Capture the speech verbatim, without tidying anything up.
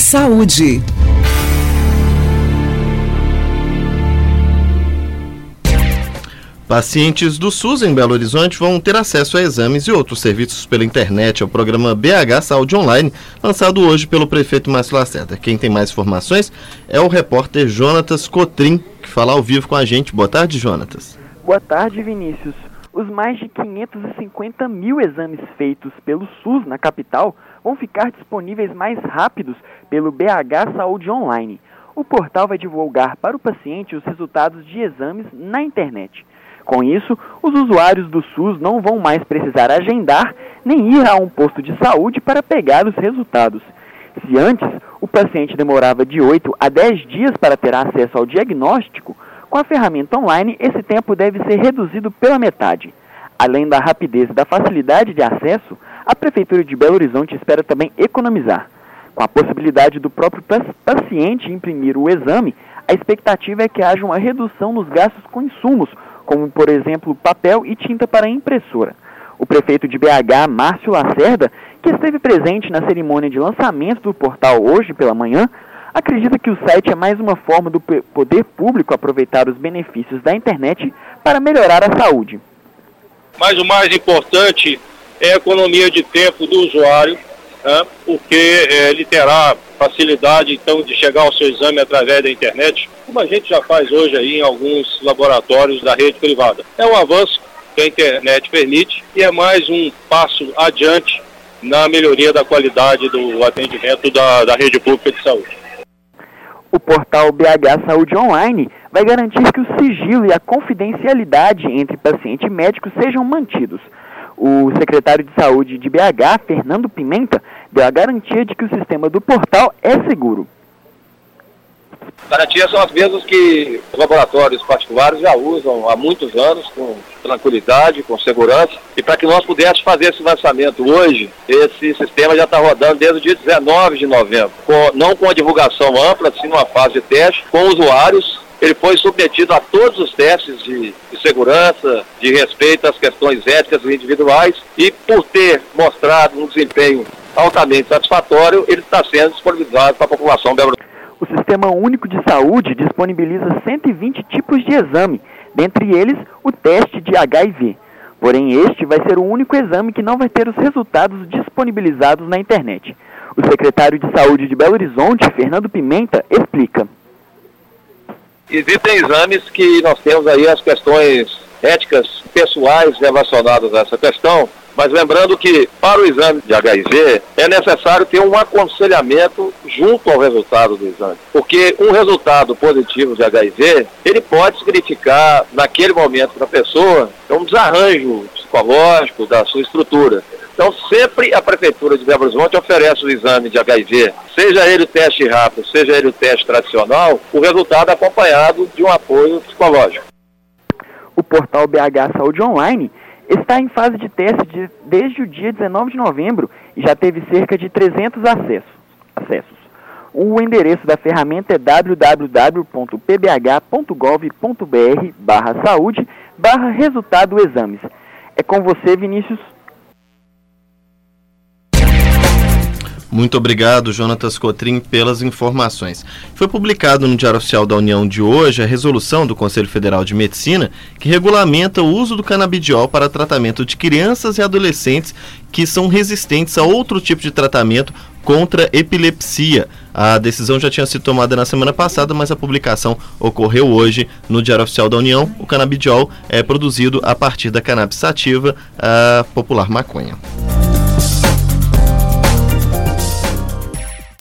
Saúde. Pacientes do SUS em Belo Horizonte vão ter acesso a exames e outros serviços pela internet ao programa B H Saúde Online, lançado hoje pelo prefeito Márcio Lacerda. Quem tem mais informações é o repórter Jonatas Cotrim, que fala ao vivo com a gente. Boa tarde, Jonatas. Boa tarde, Vinícius. Os mais de quinhentos e cinquenta mil exames feitos pelo SUS na capital vão ficar disponíveis mais rápidos pelo B H Saúde Online. O portal vai divulgar para o paciente os resultados de exames na internet. Com isso, os usuários do SUS não vão mais precisar agendar nem ir a um posto de saúde para pegar os resultados. Se antes o paciente demorava de oito a dez dias para ter acesso ao diagnóstico, com a ferramenta online esse tempo deve ser reduzido pela metade. Além da rapidez e da facilidade de acesso, a Prefeitura de Belo Horizonte espera também economizar. Com a possibilidade do próprio paciente imprimir o exame, a expectativa é que haja uma redução nos gastos com insumos, como, por exemplo, papel e tinta para a impressora. O prefeito de B H, Márcio Lacerda, que esteve presente na cerimônia de lançamento do portal hoje pela manhã, acredita que o site é mais uma forma do poder público aproveitar os benefícios da internet para melhorar a saúde. Mas o mais importante é a economia de tempo do usuário, né, porque é, ele terá facilidade então de chegar ao seu exame através da internet, como a gente já faz hoje aí em alguns laboratórios da rede privada. É um avanço que a internet permite e é mais um passo adiante na melhoria da qualidade do atendimento da, da rede pública de saúde. O portal B H Saúde Online vai garantir que o sigilo e a confidencialidade entre paciente e médico sejam mantidos. O secretário de Saúde de B H, Fernando Pimenta, deu a garantia de que o sistema do portal é seguro. Garantias são as mesmas que os laboratórios particulares já usam há muitos anos, com tranquilidade, com segurança. E para que nós pudéssemos fazer esse lançamento hoje, esse sistema já está rodando desde o dia dezenove de novembro. Com, não com a divulgação ampla, sim numa fase de teste, com usuários. Ele foi submetido a todos os testes de, de segurança, de respeito às questões éticas e individuais. E por ter mostrado um desempenho altamente satisfatório, ele está sendo disponibilizado para a população belo-horizontense. O Sistema Único de Saúde disponibiliza cento e vinte tipos de exame, dentre eles o teste de H I V. Porém, este vai ser o único exame que não vai ter os resultados disponibilizados na internet. O secretário de Saúde de Belo Horizonte, Fernando Pimenta, explica. Existem exames que nós temos aí as questões éticas pessoais relacionadas a essa questão, mas lembrando que para o exame de H I V é necessário ter um aconselhamento junto ao resultado do exame. Porque um resultado positivo de H I V, ele pode significar, naquele momento para a pessoa, um desarranjo psicológico da sua estrutura. Então, sempre a Prefeitura de Belo Horizonte oferece o exame de H I V, seja ele o teste rápido, seja ele o teste tradicional, o resultado acompanhado de um apoio psicológico. O portal B H Saúde Online está em fase de teste de, desde o dia dezenove de novembro e já teve cerca de trezentos acessos. acessos. O endereço da ferramenta é w w w ponto p b h ponto gov ponto b r barra saúde barra resultado exames. É com você, Vinícius. Muito obrigado, Jonatas Cotrim, pelas informações. Foi publicado no Diário Oficial da União de hoje a resolução do Conselho Federal de Medicina que regulamenta o uso do canabidiol para tratamento de crianças e adolescentes que são resistentes a outro tipo de tratamento contra epilepsia. A decisão já tinha sido tomada na semana passada, mas a publicação ocorreu hoje no Diário Oficial da União. O canabidiol é produzido a partir da cannabis sativa, a popular maconha.